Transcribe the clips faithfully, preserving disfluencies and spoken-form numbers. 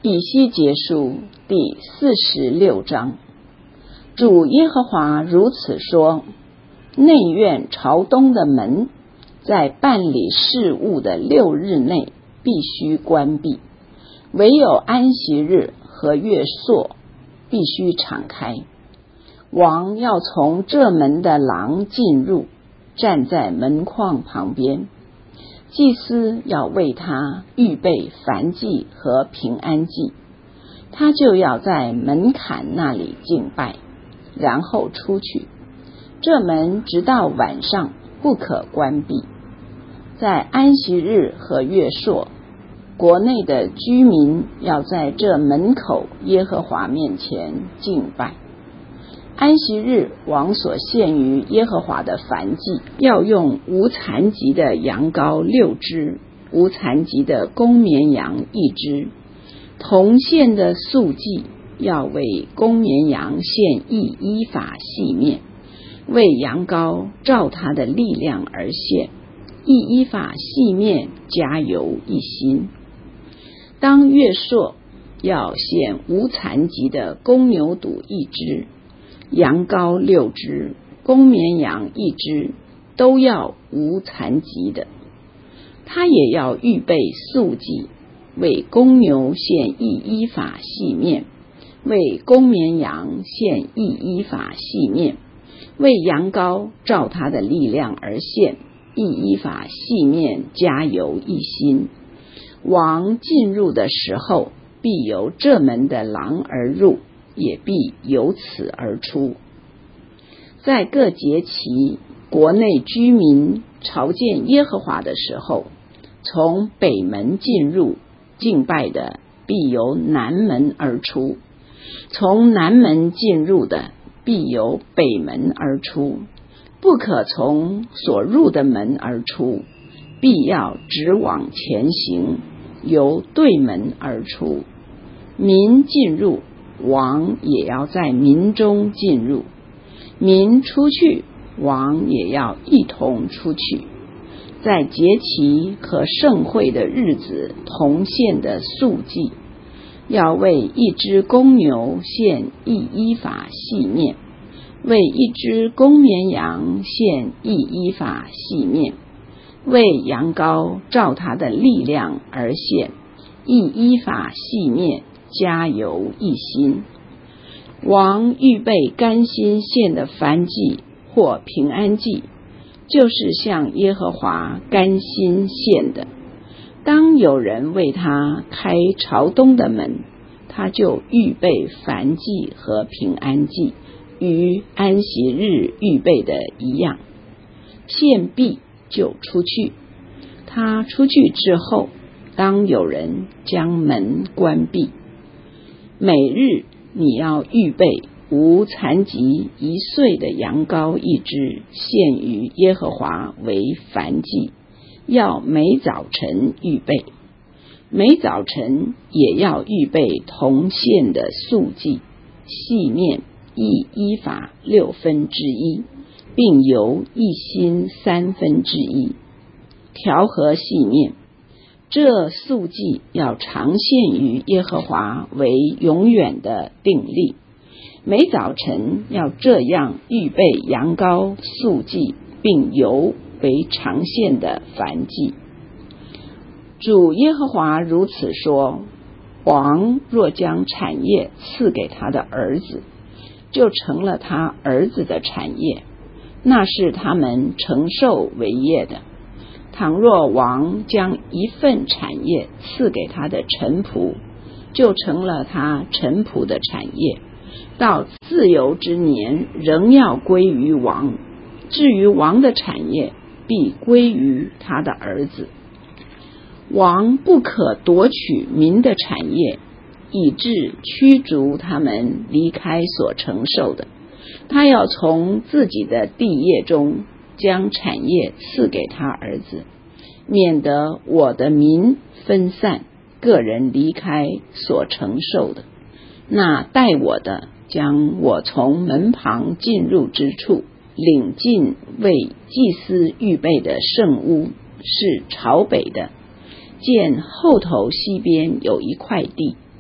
以西结书第四十六章。主耶和华如此说：内院朝东的门，在办理事务的六日内必须关闭，唯有安息日和月朔必须敞开。王要从这门的廊进入，站在门框旁边。祭司要为他预备燔祭和平安祭，他就要在门槛那里敬拜，然后出去。这门直到晚上不可关闭。在安息日和月朔，国内的居民要在这门口耶和华面前敬拜。安息日，王所献于耶和华的燔祭，要用无残疾的羊羔六只，无残疾的公绵羊一只。同献的素祭，要为公绵羊献一依法细面，为羊羔照他的力量而献，一依法细面加油一心。当月朔，要献无残疾的公牛犊一只，羊羔六只，公绵羊一只，都要无残疾的。他也要预备素祭，为公牛献一依法细面，为公绵羊献一依法细面，为羊羔照他的力量而献，一依法细面加油一心。王进入的时候，必由这门的廊而入，也必由此而出。在各节期，国内居民朝见耶和华的时候，从北门进入敬拜的，必由南门而出；从南门进入的，必由北门而出。不可从所入的门而出，必要直往前行，由对门而出。民进入，王也要在民中进入；民出去，王也要一同出去。在节期和盛会的日子同献的素祭，要为一只公牛献一依法细面，为一只公绵羊献一依法细面，为羊羔照他的力量而献，一依法细面加油一心。王预备甘心献的燔祭或平安祭，就是向耶和华甘心献的。当有人为他开朝东的门，他就预备燔祭和平安祭，与安息日预备的一样。献毕就出去。他出去之后，当有人将门关闭。每日你要预备无残疾一岁的羊羔一只，献于耶和华为燔祭，要每早晨预备。每早晨也要预备同献的素祭，细面一依法六分之一，并油一心三分之一，调和细面。这素祭要常献于耶和华为永远的定例。每早晨要这样预备羊羔素祭，并油为常献的燔祭。主耶和华如此说：王若将产业赐给他的儿子，就成了他儿子的产业，那是他们承受为业的。倘若王将一份产业赐给他的臣仆，就成了他臣仆的产业，到自由之年仍要归于王。至于王的产业，必归于他的儿子。王不可夺取民的产业，以致驱逐他们离开所承受的。他要从自己的地业中将产业赐给他儿子，免得我的民分散，个人离开所承受的。那待我的，将我从门旁进入之处领进为祭司预备的圣屋，是朝北的，见后头西边有一块地，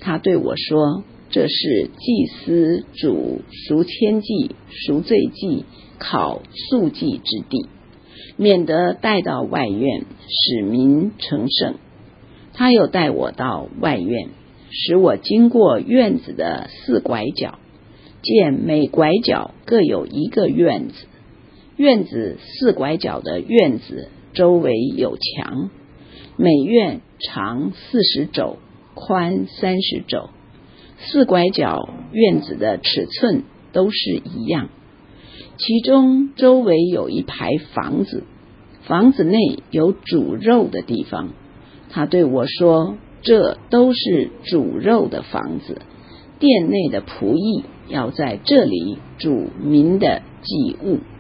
他对我说，这是祭司煮赎愆祭、赎罪祭、烤素祭之地，免得带到外院，使民成圣。他又带我到外院，使我经过院子的四拐角，见每拐角各有一个院子，院子四拐角的院子周围有墙，每院长四十肘，宽三十肘。四拐角院子的尺寸都是一样，其中周围有一排房子，房子内有煮肉的地方。他对我说，这都是煮肉的房子，殿内的仆役要在这里煮民的祭物。